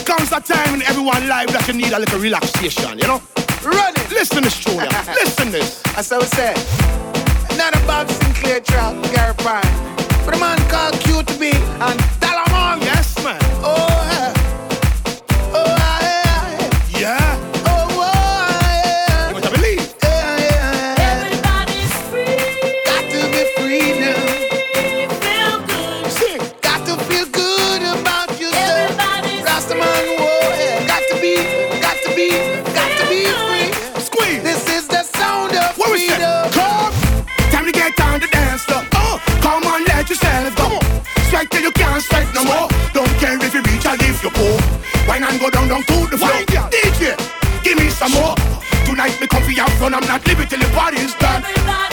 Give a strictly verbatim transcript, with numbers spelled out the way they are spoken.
comes a time in everyone's life that you need a little relaxation, you know? Run it. Listen this, Julia. Listen this. That's how we say. Not a Bob Sinclair track, Gary Pine. But a man called Q to be and Dalamon. Yes, man. Oh, yeah. Oh, yeah. Yeah. Oh, oh, yeah. You want to believe? Yeah, yeah, yeah. Everybody's free. Got to be free now. Feel good. Sing. Got to feel good about yourself. Everybody's Rastaman, whoa, yeah. Got to be, got to be, got to be free. Squeeze. This is the sound of What we say? freedom. Come. Time to get on the dance floor. Oh, come on, let yourself go. Strike till you can't strike no more. Don't care if you reach or if you poor. Wine and go down, down to the floor. D J, give me some more. Tonight me comfy out front. I'm not leaving till the party's done. Everybody